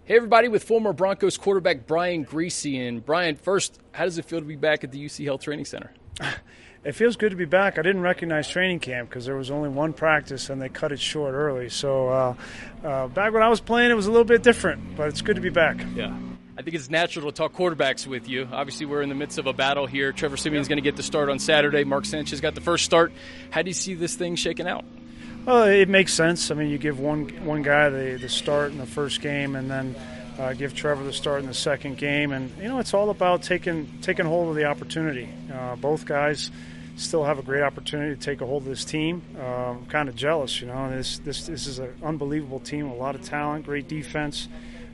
Hey, everybody, with former Broncos quarterback Brian Griese. And Brian, first, how does it feel to be back at the UC Health Training Center? It feels good to be back. I didn't recognize training camp because there was only one practice and they cut it short early. So back when I was playing, it was a little bit different, but it's good to be back. Yeah. I think it's natural to talk quarterbacks with you. Obviously, we're in the midst of a battle here. Trevor Siemian's going to get the start on Saturday. Mark Sanchez got the first start. How do you see this thing shaking out? Well, it makes sense. I mean, you give one guy the start in the first game and then give Trevor the start in the second game. And, it's all about taking hold of the opportunity. Both guys still have a great opportunity to take a hold of this team. I'm kind of jealous, This is an unbelievable team, a lot of talent, great defense.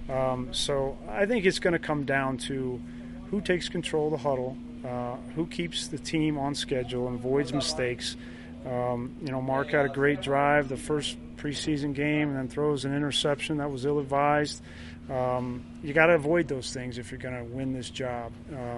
So I think it's going to come down to who takes control of the huddle, who keeps the team on schedule and avoids mistakes. Mark had a great drive the first preseason game and then throws an interception that was ill-advised. You got to avoid those things if you're going to win this job.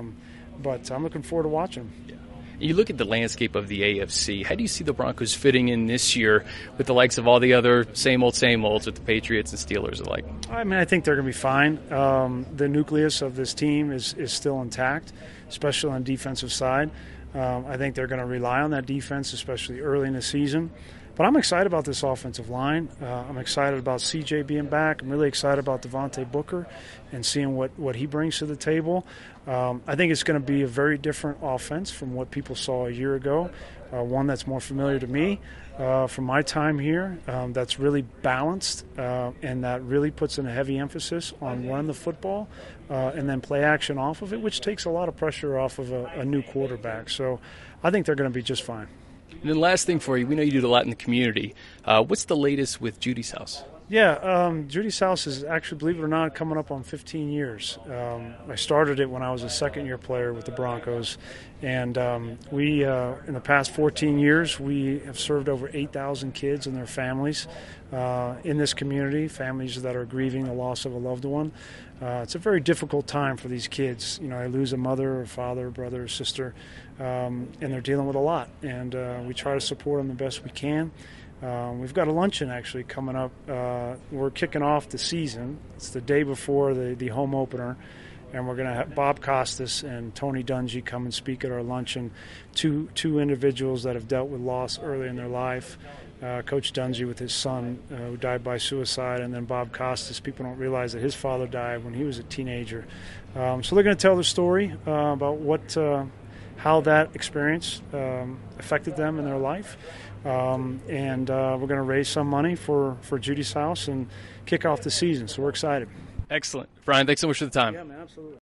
But I'm looking forward to watching them. Yeah. You look at the landscape of the AFC. How do you see the Broncos fitting in this year with the likes of all the other same olds with the Patriots and Steelers alike? I think they're going to be fine. The nucleus of this team is still intact, especially on the defensive side. I think they're going to rely on that defense, especially early in the season. But I'm excited about this offensive line. I'm excited about CJ being back. I'm really excited about Devontae Booker and seeing what he brings to the table. I think it's going to be a very different offense from what people saw a year ago, one that's more familiar to me from my time here, that's really balanced and that really puts in a heavy emphasis on running the football and then play action off of it, which takes a lot of pressure off of a new quarterback. So I think they're going to be just fine. And then last thing for you, we know you do a lot in the community. What's the latest with Judy's House? Yeah, Judy's House is actually, believe it or not, coming up on 15 years. I started it when I was a second-year player with the Broncos, and we, in the past 14 years, we have served over 8,000 kids and their families in this community, families that are grieving the loss of a loved one. It's a very difficult time for these kids. They lose a mother or father, brother or sister, and they're dealing with a lot. And we try to support them the best we can. We've got a luncheon actually coming up. We're kicking off the season. It's the day before the home opener, and we're going to have Bob Costas and Tony Dungy come and speak at our luncheon. Two individuals that have dealt with loss early in their life. Coach Dungy with his son who died by suicide, and then Bob Costas. People don't realize that his father died when he was a teenager. So they're going to tell the story about how that experience affected them in their life. And we're going to raise some money for Judy's House and kick off the season. So we're excited. Excellent. Brian, thanks so much for the time. Yeah, man, absolutely.